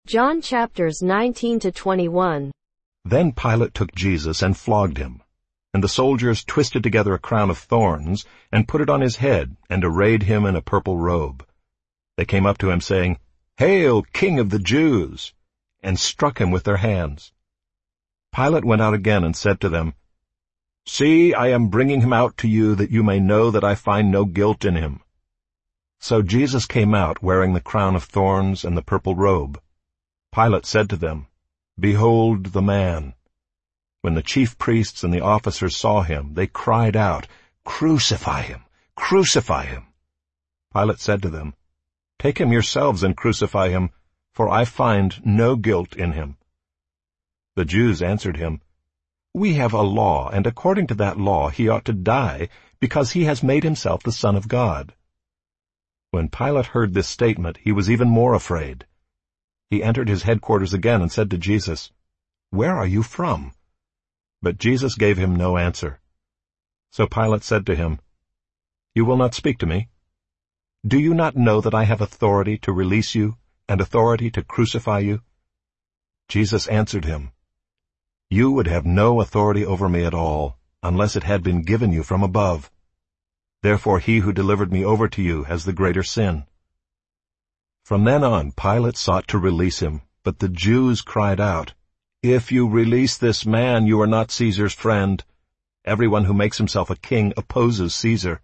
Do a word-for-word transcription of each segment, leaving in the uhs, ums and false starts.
John chapters nineteen to twenty-one. Then Pilate took Jesus and flogged him. And the soldiers twisted together a crown of thorns, and put it on his head, and arrayed him in a purple robe. They came up to him, saying, "Hail, King of the Jews!" and struck him with their hands. Pilate went out again and said to them, "See, I am bringing him out to you, that you may know that I find no guilt in him." So Jesus came out, wearing the crown of thorns and the purple robe. Pilate said to them, "Behold the man." When the chief priests and the officers saw him, they cried out, "Crucify him! Crucify him!" Pilate said to them, "Take him yourselves and crucify him, for I find no guilt in him." The Jews answered him, "We have a law, and according to that law he ought to die, because he has made himself the Son of God." When Pilate heard this statement, he was even more afraid. He entered his headquarters again and said to Jesus, "Where are you from?" But Jesus gave him no answer. So Pilate said to him, "You will not speak to me? Do you not know that I have authority to release you and authority to crucify you?" Jesus answered him, "You would have no authority over me at all, unless it had been given you from above. Therefore he who delivered me over to you has the greater sin." From then on Pilate sought to release him, but the Jews cried out, "If you release this man, you are not Caesar's friend. Everyone who makes himself a king opposes Caesar."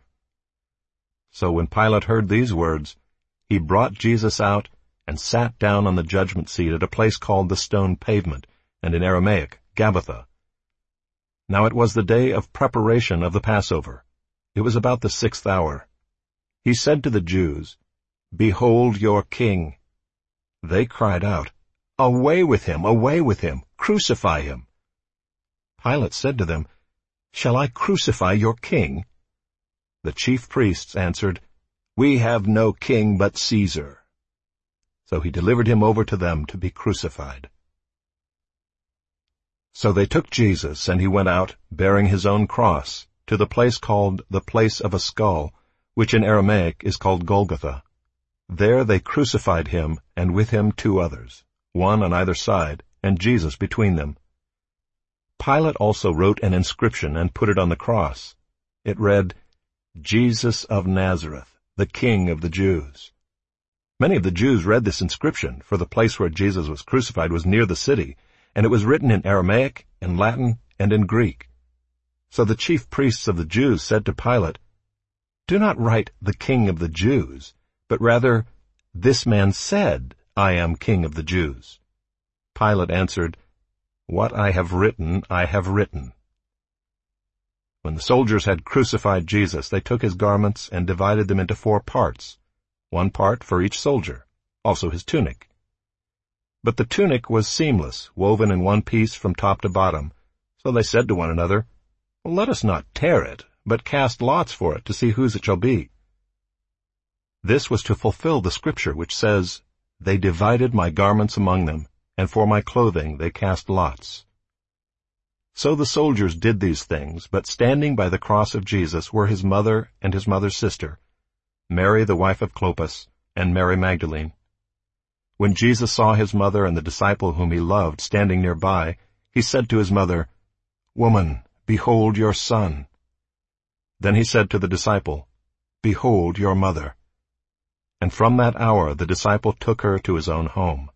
So when Pilate heard these words, he brought Jesus out and sat down on the judgment seat at a place called the Stone Pavement, and in Aramaic, Gabbatha. Now it was the day of preparation of the Passover. It was about the sixth hour. He said to the Jews, "Behold your king." They cried out, "Away with him! Away with him! Crucify him!" Pilate said to them, "Shall I crucify your king?" The chief priests answered, "We have no king but Caesar." So he delivered him over to them to be crucified. So they took Jesus, and he went out, bearing his own cross, to the place called the Place of a Skull, which in Aramaic is called Golgotha. There they crucified him, and with him two others, one on either side, and Jesus between them. Pilate also wrote an inscription and put it on the cross. It read, "Jesus of Nazareth, the King of the Jews." Many of the Jews read this inscription, for the place where Jesus was crucified was near the city, and it was written in Aramaic, in Latin, and in Greek. So the chief priests of the Jews said to Pilate, "Do not write the King of the Jews, but rather, this man said, 'I am King of the Jews.'" Pilate answered, "What I have written, I have written." When the soldiers had crucified Jesus, they took his garments and divided them into four parts, one part for each soldier, also his tunic. But the tunic was seamless, woven in one piece from top to bottom. So they said to one another, "Let us not tear it, but cast lots for it to see whose it shall be." This was to fulfill the scripture which says, "They divided my garments among them, and for my clothing they cast lots." So the soldiers did these things, but standing by the cross of Jesus were his mother and his mother's sister, Mary the wife of Clopas, and Mary Magdalene. When Jesus saw his mother and the disciple whom he loved standing nearby, he said to his mother, "Woman, behold your son." Then he said to the disciple, "Behold your mother." And from that hour the disciple took her to his own home.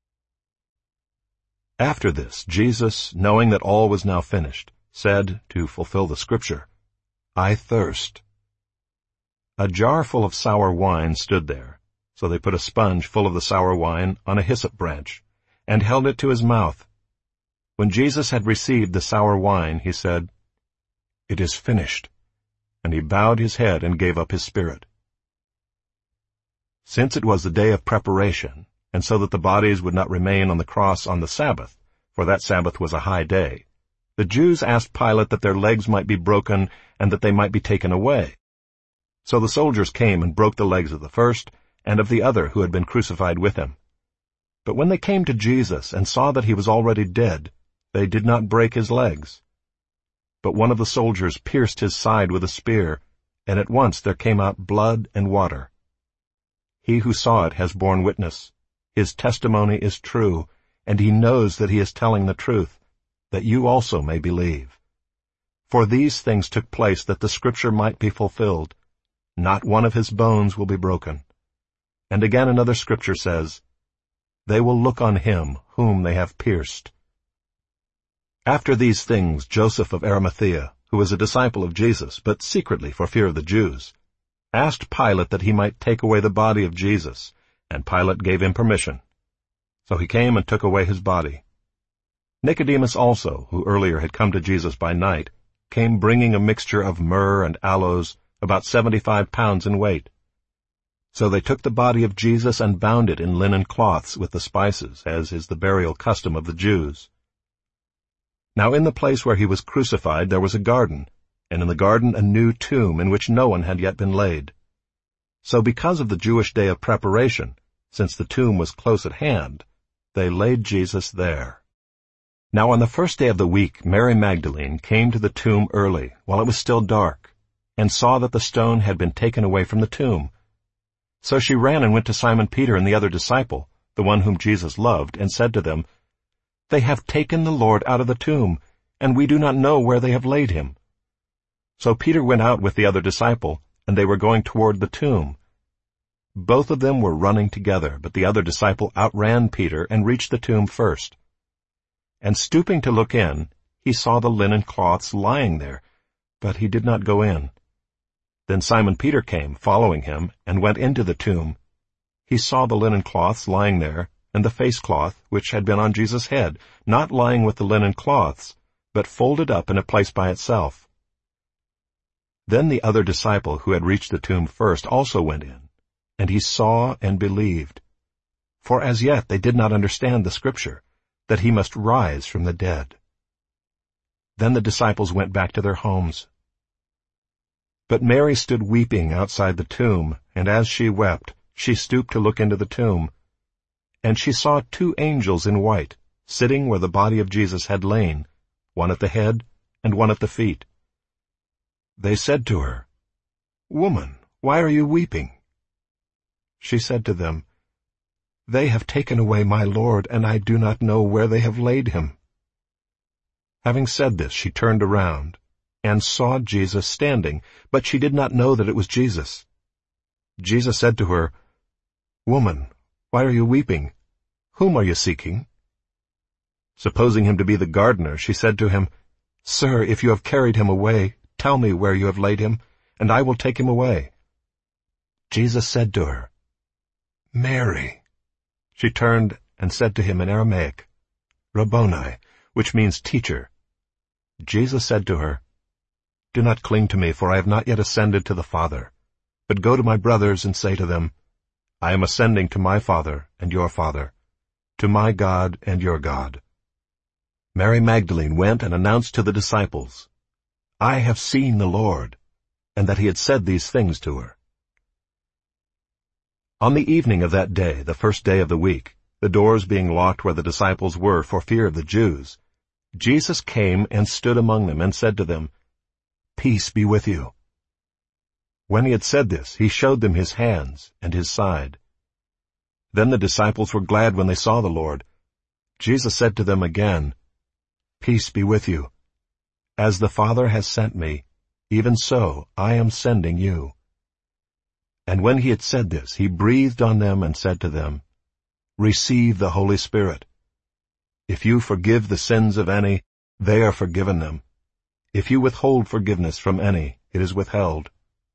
After this, Jesus, knowing that all was now finished, said, to fulfill the scripture, "I thirst." A jar full of sour wine stood there, so they put a sponge full of the sour wine on a hyssop branch, and held it to his mouth. When Jesus had received the sour wine, he said, "It is finished," and he bowed his head and gave up his spirit. Since it was the day of preparation, and so that the bodies would not remain on the cross on the Sabbath, for that Sabbath was a high day, the Jews asked Pilate that their legs might be broken and that they might be taken away. So the soldiers came and broke the legs of the first and of the other who had been crucified with him. But when they came to Jesus and saw that he was already dead, they did not break his legs. But one of the soldiers pierced his side with a spear, and at once there came out blood and water. He who saw it has borne witness. His testimony is true, and he knows that he is telling the truth, that you also may believe. For these things took place that the scripture might be fulfilled. Not one of his bones will be broken. And again another scripture says, They will look on him whom they have pierced. After these things Joseph of Arimathea, who was a disciple of Jesus, but secretly for fear of the Jews, asked Pilate that he might take away the body of Jesus, and Pilate gave him permission. So he came and took away his body. Nicodemus also, who earlier had come to Jesus by night, came bringing a mixture of myrrh and aloes, about seventy-five pounds in weight. So they took the body of Jesus and bound it in linen cloths with the spices, as is the burial custom of the Jews. Now in the place where he was crucified there was a garden, and in the garden a new tomb in which no one had yet been laid. So because of the Jewish day of preparation, since the tomb was close at hand, they laid Jesus there. Now on the first day of the week Mary Magdalene came to the tomb early, while it was still dark, and saw that the stone had been taken away from the tomb. So she ran and went to Simon Peter and the other disciple, the one whom Jesus loved, and said to them, They have taken the Lord out of the tomb, and we do not know where they have laid him. So Peter went out with the other disciple, and they were going toward the tomb. Both of them were running together, but the other disciple outran Peter and reached the tomb first. And stooping to look in, he saw the linen cloths lying there, but he did not go in. Then Simon Peter came, following him, and went into the tomb. He saw the linen cloths lying there, and the face cloth, which had been on Jesus' head, not lying with the linen cloths, but folded up in a place by itself. Then the other disciple who had reached the tomb first also went in, and he saw and believed. For as yet they did not understand the scripture, that he must rise from the dead. Then the disciples went back to their homes. But Mary stood weeping outside the tomb, and as she wept, she stooped to look into the tomb. And she saw two angels in white, sitting where the body of Jesus had lain, one at the head and one at the feet. They said to her, Woman, why are you weeping? She said to them, They have taken away my Lord, and I do not know where they have laid him. Having said this, she turned around, and saw Jesus standing, but she did not know that it was Jesus. Jesus said to her, Woman, why are you weeping? Whom are you seeking? Supposing him to be the gardener, she said to him, Sir, if you have carried him away, tell me where you have laid him, and I will take him away. Jesus said to her, Mary. She turned and said to him in Aramaic, Rabboni, which means teacher. Jesus said to her, Do not cling to me, for I have not yet ascended to the Father. But go to my brothers and say to them, I am ascending to my Father and your Father, to my God and your God. Mary Magdalene went and announced to the disciples, I have seen the Lord, and that he had said these things to her. On the evening of that day, the first day of the week, the doors being locked where the disciples were for fear of the Jews, Jesus came and stood among them and said to them, Peace be with you. When he had said this, he showed them his hands and his side. Then the disciples were glad when they saw the Lord. Jesus said to them again, Peace be with you. As the Father has sent me, even so I am sending you. And when he had said this, he breathed on them and said to them, Receive the Holy Spirit. If you forgive the sins of any, they are forgiven them. If you withhold forgiveness from any, it is withheld.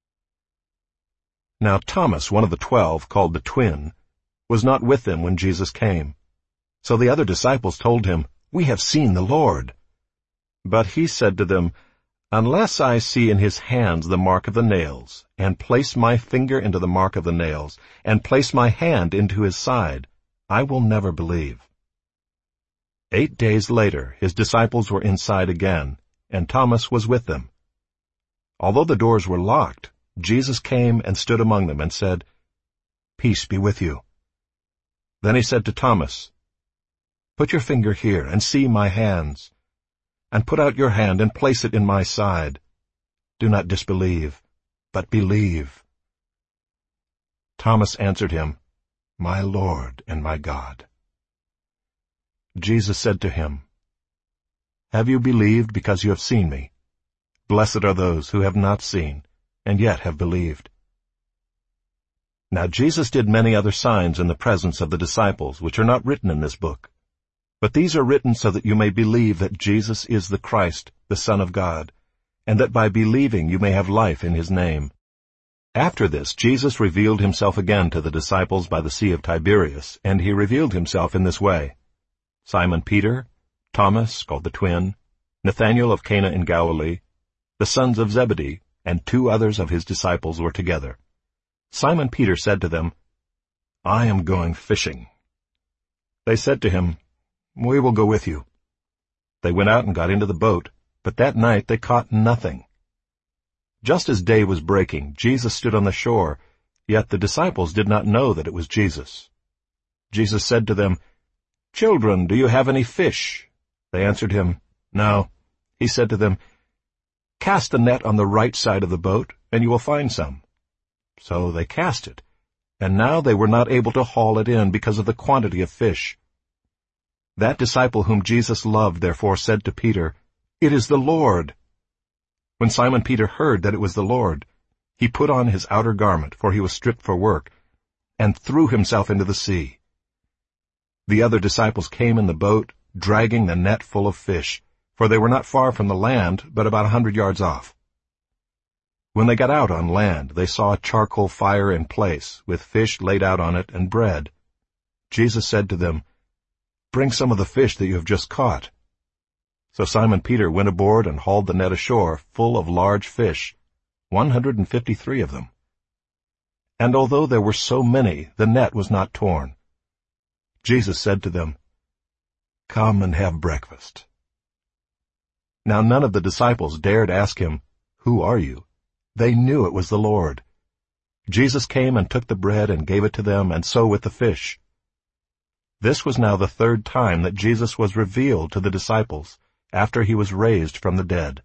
Now Thomas, one of the twelve, called the twin, was not with them when Jesus came. So the other disciples told him, We have seen the Lord. But he said to them, Unless I see in his hands the mark of the nails, and place my finger into the mark of the nails, and place my hand into his side, I will never believe. Eight days later his disciples were inside again, and Thomas was with them. Although the doors were locked, Jesus came and stood among them and said, Peace be with you. Then he said to Thomas, Put your finger here and see my hands, and put out your hand and place it in my side. Do not disbelieve, but believe. Thomas answered him, "My Lord and my God." Jesus said to him, "Have you believed because you have seen me? Blessed are those who have not seen, and yet have believed." Now Jesus did many other signs in the presence of the disciples, which are not written in this book. But these are written so that you may believe that Jesus is the Christ, the Son of God, and that by believing you may have life in his name. After this, Jesus revealed himself again to the disciples by the Sea of Tiberias, and he revealed himself in this way. Simon Peter, Thomas, called the twin, Nathanael of Cana in Galilee, the sons of Zebedee, and two others of his disciples were together. Simon Peter said to them, "I am going fishing." They said to him, "We will go with you." They went out and got into the boat, but that night they caught nothing. Just as day was breaking, Jesus stood on the shore, yet the disciples did not know that it was Jesus. Jesus said to them, "Children, do you have any fish?" They answered him, "No." He said to them, "Cast the net on the right side of the boat, and you will find some." So they cast it, and now they were not able to haul it in because of the quantity of fish. That disciple whom Jesus loved therefore said to Peter, "It is the Lord." When Simon Peter heard that it was the Lord, he put on his outer garment, for he was stripped for work, and threw himself into the sea. The other disciples came in the boat, dragging the net full of fish, for they were not far from the land, but about a hundred yards off. When they got out on land, they saw a charcoal fire in place, with fish laid out on it and bread. Jesus said to them, "Bring some of the fish that you have just caught." So Simon Peter went aboard and hauled the net ashore, full of large fish, one hundred and fifty-three of them. And although there were so many, the net was not torn. Jesus said to them, "Come and have breakfast." Now none of the disciples dared ask him, "Who are you?" They knew it was the Lord. Jesus came and took the bread and gave it to them, and so with the fish. This was now the third time that Jesus was revealed to the disciples, after he was raised from the dead.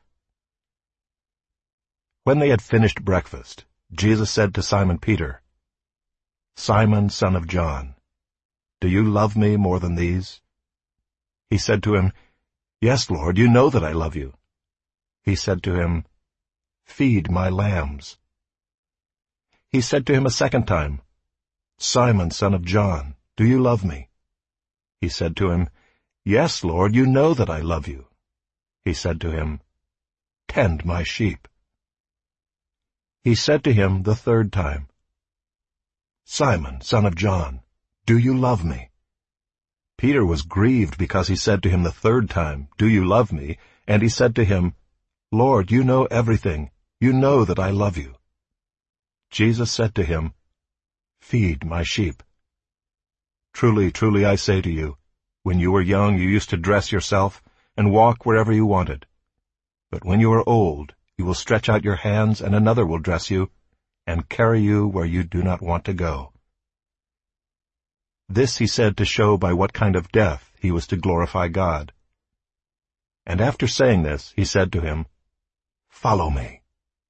When they had finished breakfast, Jesus said to Simon Peter, "Simon, son of John, do you love me more than these?" He said to him, "Yes, Lord, you know that I love you." He said to him, "Feed my lambs." He said to him a second time, "Simon, son of John, do you love me?" He said to him, "Yes, Lord, you know that I love you." He said to him, "Tend my sheep." He said to him the third time, "Simon, son of John, do you love me?" Peter was grieved because he said to him the third time, "Do you love me?" And he said to him, "Lord, you know everything. You know that I love you." Jesus said to him, "Feed my sheep. Truly, truly, I say to you, when you were young you used to dress yourself and walk wherever you wanted. But when you are old, you will stretch out your hands, and another will dress you and carry you where you do not want to go." This he said to show by what kind of death he was to glorify God. And after saying this, he said to him, "Follow me."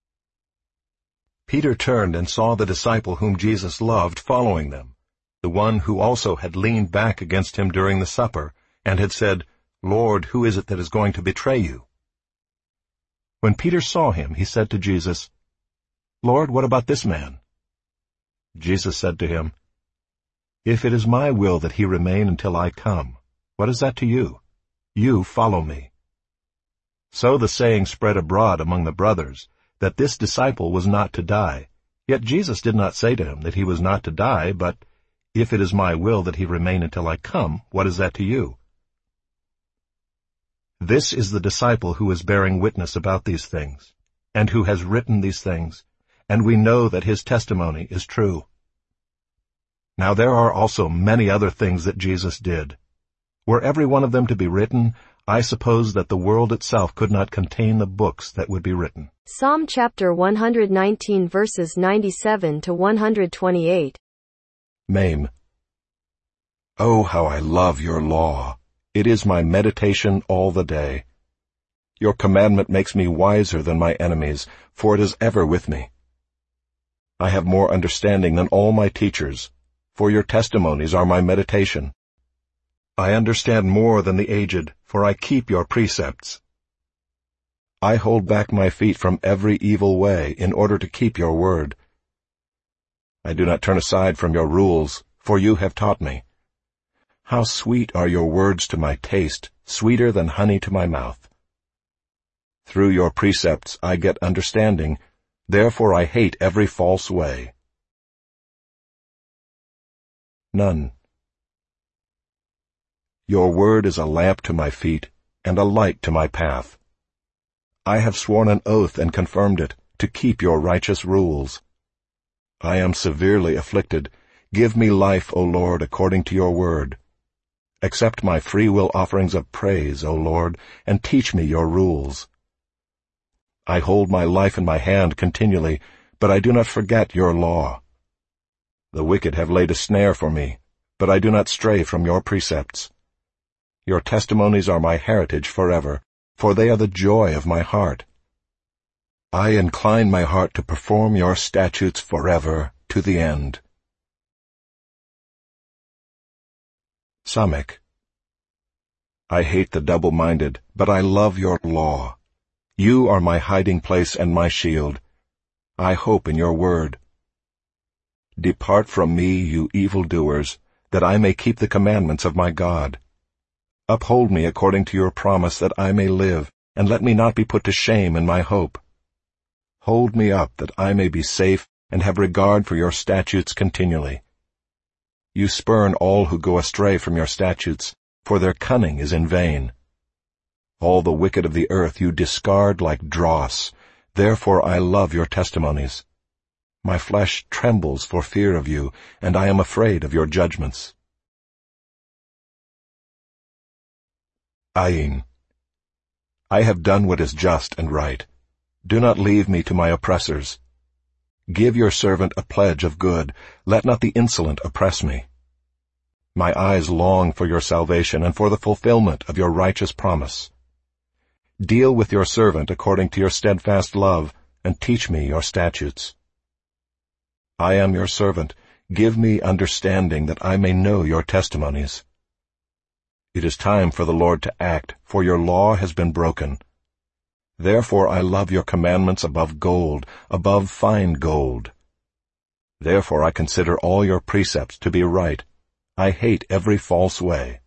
Peter turned and saw the disciple whom Jesus loved following them, the one who also had leaned back against him during the supper, and had said, "Lord, who is it that is going to betray you?" When Peter saw him, he said to Jesus, "Lord, what about this man?" Jesus said to him, "If it is my will that he remain until I come, what is that to you? You follow me." So the saying spread abroad among the brothers, that this disciple was not to die. Yet Jesus did not say to him that he was not to die, but, "If it is my will that he remain until I come, what is that to you?" This is the disciple who is bearing witness about these things, and who has written these things, and we know that his testimony is true. Now there are also many other things that Jesus did. Were every one of them to be written, I suppose that the world itself could not contain the books that would be written. Psalm chapter one hundred nineteen verses ninety-seven to one hundred twenty-eight. Mame. Oh, how I love your law! It is my meditation all the day. Your commandment makes me wiser than my enemies, for it is ever with me. I have more understanding than all my teachers, for your testimonies are my meditation. I understand more than the aged, for I keep your precepts. I hold back my feet from every evil way in order to keep your word. I do not turn aside from your rules, for you have taught me. How sweet are your words to my taste, sweeter than honey to my mouth. Through your precepts I get understanding, therefore I hate every false way. None. Your word is a lamp to my feet and a light to my path. I have sworn an oath and confirmed it, to keep your righteous rules. I am severely afflicted. Give me life, O Lord, according to your word. Accept my free-will offerings of praise, O Lord, and teach me your rules. I hold my life in my hand continually, but I do not forget your law. The wicked have laid a snare for me, but I do not stray from your precepts. Your testimonies are my heritage forever, for they are the joy of my heart. I incline my heart to perform your statutes forever, to the end. Samekh. I hate the double-minded, but I love your law. You are my hiding place and my shield. I hope in your word. Depart from me, you evildoers, that I may keep the commandments of my God. Uphold me according to your promise that I may live, and let me not be put to shame in my hope. Hold me up that I may be safe and have regard for your statutes continually. You spurn all who go astray from your statutes, for their cunning is in vain. All the wicked of the earth you discard like dross, therefore I love your testimonies. My flesh trembles for fear of you, and I am afraid of your judgments. Ayin. I have done what is just and right. Do not leave me to my oppressors. Give your servant a pledge of good. Let not the insolent oppress me. My eyes long for your salvation and for the fulfillment of your righteous promise. Deal with your servant according to your steadfast love, and teach me your statutes. I am your servant. Give me understanding that I may know your testimonies. It is time for the Lord to act, for your law has been broken. Therefore I love your commandments above gold, above fine gold. Therefore I consider all your precepts to be right. I hate every false way.